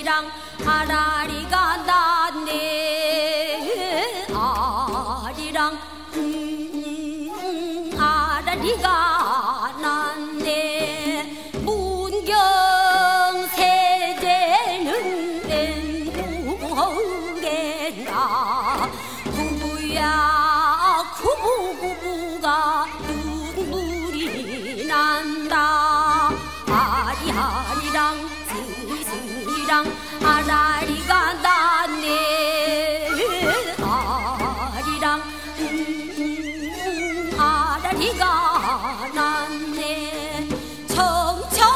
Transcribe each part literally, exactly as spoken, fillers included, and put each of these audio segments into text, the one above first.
아라리랑 아라리가 났네. 아리랑 음, 아라리가 났네. 문경 세제는 누구겠나. 구부야 구부구부가 눈물이 난다. 아리아리랑 스리스리랑 아라리가 났네. 아리랑 음, 아라리가 났네. 청청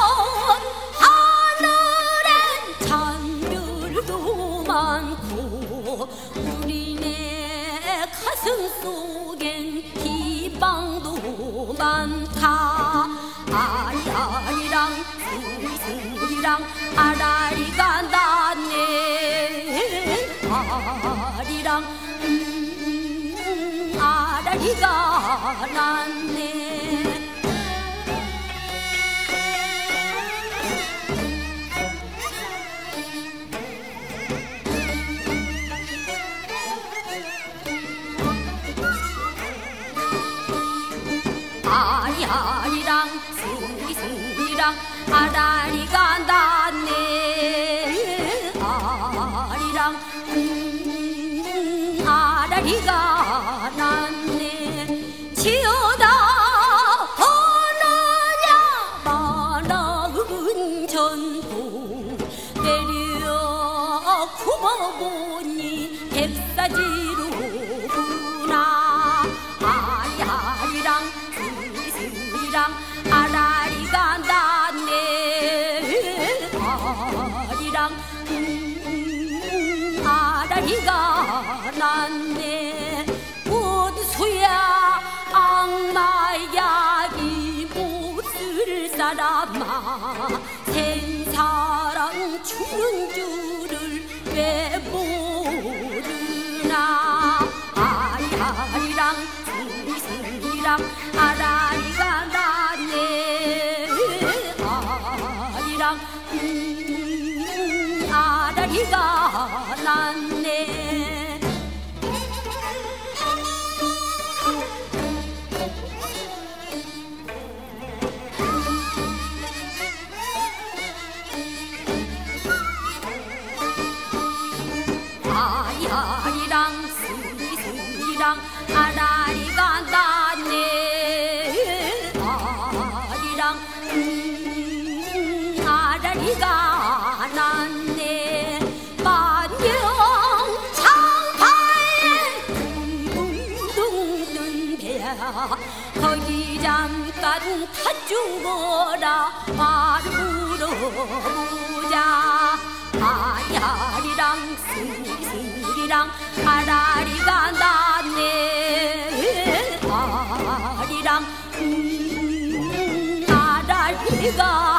하늘엔 잔별도 많고 우리네 가슴 속엔 희망도 많다. 아리아리랑 스리스리랑 아라리가 났네. 아리랑 음, 아라리가 났네. 아리아리랑 스리스리랑 아라리가 났네. 아리랑 음, 아라리가 났네. 지어다 보느냐 많은 전통 내려 굽어보니 백사지로구나. 아리아리랑 스리스리랑 아라리가 났네. 아리랑 음, 아라리가 났네. 원수야 악마야 이 못을 사람아 센사랑 죽는 줄을 왜 모르나. 아리아리랑 스리스리랑 아라리가 났네. 아리랑 음, 아라리가 났네. 아리아리랑 스리스리랑 아라리가 났네. 아리랑 음, 아라리가 났네. 만경 창파에 둥둥 뜬 배야 거기 잠깐 타주거라 말을 물어보자. 아리아리랑 스리스리랑 아라리가 났네. 아리랑 음, 아라리가